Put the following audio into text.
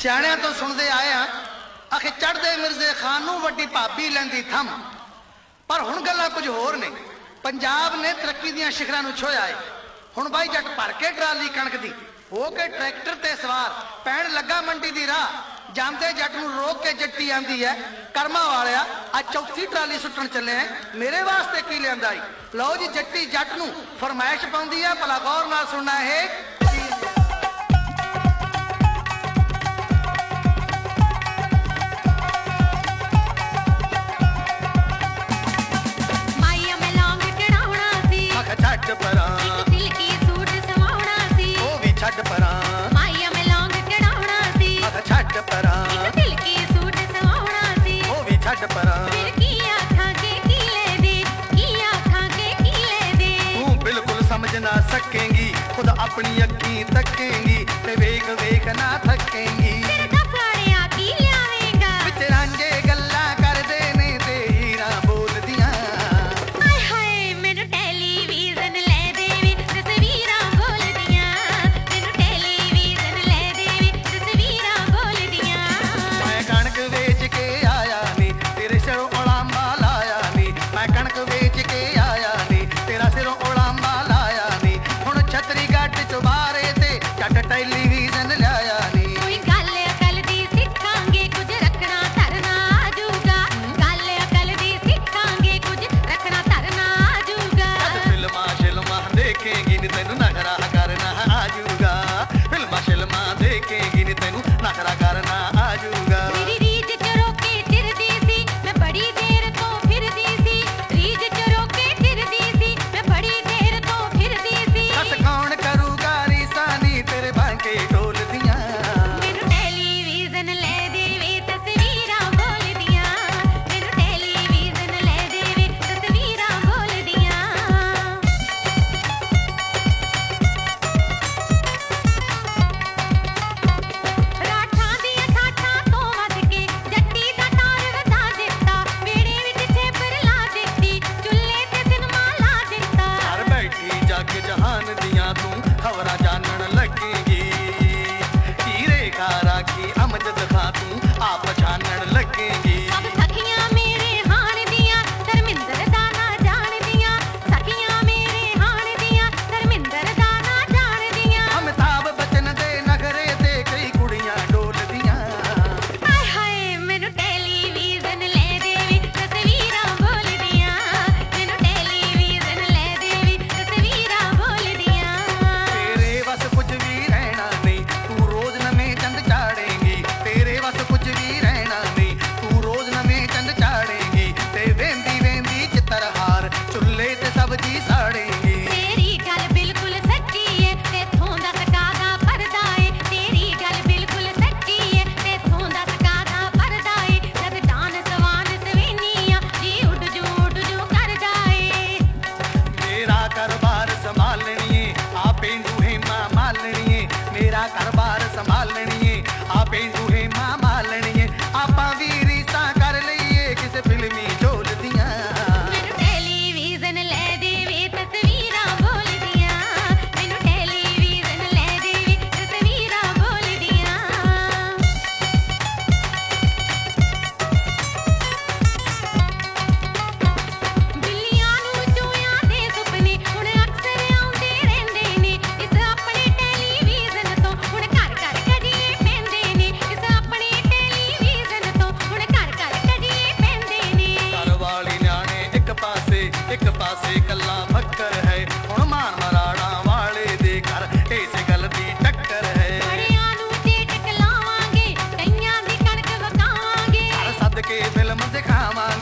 ਸਿਆਣਿਆਂ ਤੋਂ ਸੁਣਦੇ ਆਏ ਆ ਆਖੇ ਚੜ੍ਹਦੇ ਮਿਰਜ਼ੇ ਖਾਨ ਨੂੰ ਵੱਡੀ ਭਾਬੀ ਲੈਂਦੀ ਥੰਮ। ਪਰ ਹੁਣ ਗੱਲਾਂ ਕੁਝ ਹੋਰ ਨੇ। ਪੰਜਾਬ ਨੇ ਤਰੱਕੀ ਦੀਆਂ ਸ਼ਿਖਰਾਂ ਨੂੰ ਛੋਇਆ ਏ। ਹੁਣ ਬਾਈ ਜੱਟ ਭਰ ਕੇ ਟਰਾਲੀ ਕਣਕ ਦੀ ਹੋ ਕੇ ਟਰੈਕਟਰ ਤੇ ਸਵਾਰ ਪੈਣ ਲੱਗਾ ਮੰਡੀ ਦੀ ਰਾਹ। ਜਾਂਦੇ ਜੱਟ ਨੂੰ ਰੋਕ ਕੇ ਜੱਟੀ ਆਂਦੀ ਹੈ ਕਰਮਾ ਵਾਲਿਆ ਅੱਜ ਚੌਥੀ ਟਰਾਲੀ ਸੁੱਟਣ ਚੱਲੇ ਆ, ਮੇਰੇ ਵਾਸਤੇ ਕੀ ਲਿਆਂਦਾ ਈ। ਲਓ ਜੀ ਜੱਟੀ ਜੱਟ ਨੂੰ ਫਰਮਾਇਸ਼ ਪਾਉਂਦੀ ਹੈ, ਭਲਾ ਗੌਰ ਨਾਲ ਸੁਣਨਾ ਇਹ। ਛੱਡ ਪਰਾਂ ਇੱਕ ਸਿਲਕੀ ਸੂਟ ਸਵਾਉਣਾ ਸੀ, ਉਹ ਵੀ ਛੱਡ ਪਰਾਂ ਮਾਈਆ ਮੈਂ ਲੌਂਗ ਚੜਾਉਣਾ ਸੀ। ਛੱਡ ਪਰਾਂ ਇੱਕ ਸਿਲਕੀ ਸੂਟ ਸਵਾਉਣਾ ਸੀ, ਉਹ ਵੀ ਛੱਡ ਪਰਾਂ ਫਿਰ ਕੀ ਆਖਾਂ ਕੇ ਕੀ ਲੈ ਦੇ, ਕੀ ਆਖਾਂ ਕੇ ਕੀ ਲੈ ਦੇ। ਤੂੰ ਬਿਲਕੁਲ ਸਮਝ ਨਾ ਸਕੇਂਗੀ, ਖੁਦ ਆਪਣੀ ਅੱਖੀਂ ਤੱਕੇਂਗੀ ਤੇ ਵੇਖ ਵੇਖ ਨਾ ਥੱਕੇਂਗੀ। ਫਿਰ ਦਫਾੜਿਆ ਕੀ ਲਿਆਵੇਂਗਾ ਵਿੱਚ ਰਾਂਝੇ ਗੱਲਾਂ ਕਰਦੇ ਨੇ ਤੇ ਹੀਰਾਂ ਬੋਲਦੀਆਂ। ਟੈਲੀਵਿਜ਼ਨ ਲਿਆਇਆ ਨੀ ਕੋਈ ਗੱਲ ਅਕਲ ਦੀ ਸਿੱਖਾਂਗੇ, ਕੁਝ ਰੱਖਣਾ ਧਰਨਾ ਆਜੂਗਾ। ਗੱਲ ਅਕਲ ਦੀ ਸਿੱਖਾਂਗੇ, ਕੁਝ ਰੱਖਣਾ ਧਰਨਾ ਆਜੂਗਾ। ਫਿਲਮਾਂ ਸ਼ਿਲਮਾਂ ਦੇਖੇਂਗੀ ਨੀ ਤੈਨੂੰ ਨਖਰਾ ਕਰਨਾ ਆਜੂਗਾ। ਫਿਲਮਾਂ ਸ਼ਿਲਮਾਂ ਦੇਖੇਂਗੀ ਨੀ ਤੈਨੂੰ ਨਖਰਾ ਕਰਨਾ ਆਜੂਗਾ। ਮੇਰੀ ਰੀਝ ਚ ਰੋਕੇ ਚਿਰਦੀ ਸੀ ਮੈਂ ਬੜੀ ਦੇਰ ਤੋਂ ਫਿਰਦੀ ਸੀ, ਰੀਝ ਚ ਰੋਕੇ ਚਿਰਦੀ ਸੀ ਮੈਂ ਬੜੀ ਦੇਰ ਤੋਂ ਫਿਰਦੀ ਸੀ। ਬਸ ਕੌਣ ਕਰੂਗਾ ਰੀਸਾਨੀ ਤੇਰੇ ਬਾਂਕੇ ਢੋਲਦੀਆਂ। ਮੈਨੂੰ ਟੈਲੀਵਿਜ਼ਨ ਲੈ ਦੇਵੇ ਤਸਵੀਰਾਂ ਬੋਲਦੀਆਂ, ਮੈਨੂੰ ਟੈਲੀਵਿਜ਼ਨ ਲੈ ਦੇਵੇ ਤਸਵੀਰਾਂ ਬੋਲਦੀਆਂ। ਰਾਠਾਂ ਦੀਆਂ ਠਾਠਾਂ ਤੋਂ ਵੱਧ ਕੇ ਜੱਟੀ ਦਾ ਤਾਰ ਵਧਾ ਦਿੱਤਾ, ਵਿਹੜੇ ਵਿੱਚ ਛੇਪਰ ਲਾ ਦਿੱਤੀ, ਚੁੱਲ੍ਹੇ ਤੇ ਸਿਨਮਾ ਲਾ ਦਿੱਤਾ। ਘਰ ਬੈਠੀ ਜੱਗ ਜਹਾਨ ਦੀਆਂ ਤੂੰ ਖਬਰਾਂ ਜਾਣਨ ਲੱਗੇਗੀ, ਹੀਰੇ ਖਾਰਾ ਕੀ ਅਮਜਦ ਖਾਂ ਤੂੰ ਆਪ ਜਾਣਨ ਲੱਗੇਗੀ। ਸਭ ਸਖੀਆਂ ਮੇਰੇ ਹਾਣ ਦੀਆਂ ਧਰਮਿੰਦਰ ਦਾ ਨਾ ਜਾਣਦੀਆਂ, ਸਖੀਆਂ ਮੇਰੇ ਹਾਣ ਦੀਆਂ ਧਰਮਿੰਦਰ ਦਾ ਨਾ ਜਾਣਦੀਆਂ। ਅਮਿਤਾਭ ਬੱਚਨ ਦੇ ਨਖਰੇ ਤੇ ਕਈ ਕੁੜੀਆਂ ਡੋਲਦੀਆਂ। ਹਾਏ ਹਾਏ ਮੈਨੂੰ ਟੈਲੀਵਿਜ਼ਨ ਲੈ ਦੇਵੇ ਤਸਵੀਰਾਂ ਬੋਲਦੀਆਂ, ਮੈਨੂੰ ਟੈਲੀਵਿਜ਼ਨ ਲੈ ਦੇਵੇ ਤਸਵੀਰਾਂ ਬੋਲਦੀਆਂ। ਤੇਰੇ ਵਸ ਕੁਝ ਵੀ ਰਹਿਣਾ ਨਹੀਂ, ਤੂੰ ਰੋਜ਼ ਨਵੇਂ ਚੰਦ ਚਾੜੇਂਗੀ। ਤੇਰੇ ਵਸ ਕੁਝ ਵੀ ਰਹਿਣਾ ਨਹੀਂ, ਤੂੰ ਰੋਜ਼ ਨਵੇਂ ਚੰਦ ਚਾੜੇਂਗੀ ਤੇ ਵੇਂਦੀ ਵੇਂਦੀ ਚਿੱਤਰਹਾਰ ਚੁੱਲ੍ਹੇ ਤੇ ਸਬਜ਼ੀ ਸਾੜੇਂਗੀ। ਤੇਰੀ ਗੱਲ ਬਿਲਕੁਲ ਸੱਚੀ ਏ ਤੇਥੋਂ ਦਾ ਸਕਾਦਾ ਪਰਦਾ ਏ, ਤੇਰੀ ਗੱਲ ਬਿਲਕੁਲ ਸੱਚੀ ਏ ਤੇਥੋਂ ਦਾ ਸਕਾਦਾ ਪਰਦਾ ਏ। ਜਦ ਜਾਨ ਸਵਾਨ ਸਵੇਨੀਆਂ ਜੀ ਉੱਡ ਜੂ ਕਰ ਜਾਏ। ਮੇਰਾ ਘਰ-ਬਾਰ ਸੰਭਾਲਣੀਏ ਆ ਪੇਂਡੂ ਹੇਮਾਂ ਮਾਲਣੀਏ, ਮੇਰਾ ਘਰ-ਬਾਰ ਸੰਭਾਲਣੀਏ ਆ ਪੇਂਡੂ ਹੇਮਾਂ ਮਾਲਣੀਏ। ਆਪਾਂ ਵੀ ਰੀਸਾਂ ਕਰ ਲਈਏ ਕਿਸੇ ਫਿਲਮੀ ਝੋਲ ਦੀਆਂ। ਮੈਨੂੰ ਟੈਲੀਵਿਜ਼ਨ ਲੈ ਦੇਵੇ ਤਸਵੀਰਾਂ ਬੋਲਦੀਆਂ, ਮੈਨੂੰ ਟੈਲੀਵਿਜ਼ਨ ਲੈ ਦੇਵੇ ਤਸਵੀਰਾਂ ਬੋਲਦੀਆਂ। ਬਿੱਲੀਆਂ ਨੂੰ ਚੂਹਿਆਂ ਦੇ ਸੁਪਨੇ ਹੁਣ ਅਕਸਰ ਆਉਂਦੇ ਰਹਿੰਦੇ ਨੇ, ਇਸ ਆਪਣੇ ਟੈਲੀਵਿਜ਼ਨ ਤੋਂ ਹੁਣ ਘਰ ਘਰ ਕਜੀਏ ਪੈਂਦੇ ਨੇ, ਇਸ ਆਪਣੇ ਟੈਲੀਵਿਜ਼ਨ ਤੋਂ ਹੁਣ ਘਰ ਘਰ ਕਜੀਏ ਪੈਂਦੇ ਨੇ। ਘਰ ਵਾਲੀ ਨਿਆਣੇ ਇੱਕ ਪਾਸੇ ਕੱਲਾ ਫੱਕਰ ਹੈ, ਹੁਣ ਮਾਨ ਮਰਾੜਾਂ ਵਾਲੇ ਦੇ ਘਰ ਇਸੇ ਗੱਲ ਦੀ ਟੱਕਰ ਹੈ। ਬੜਿਆਂ ਨੂੰ ਚੇਟ ਕਲਾਵਾਂਗੇ, ਕਈਆਂ ਦੀ ਕਣਕ ਵਕਾਵਾਂਗੇ, ਘਰ ਸੱਦ ਕੇ ਫਿਲਮ ਦਿਖਾਵਾਂਗੇ।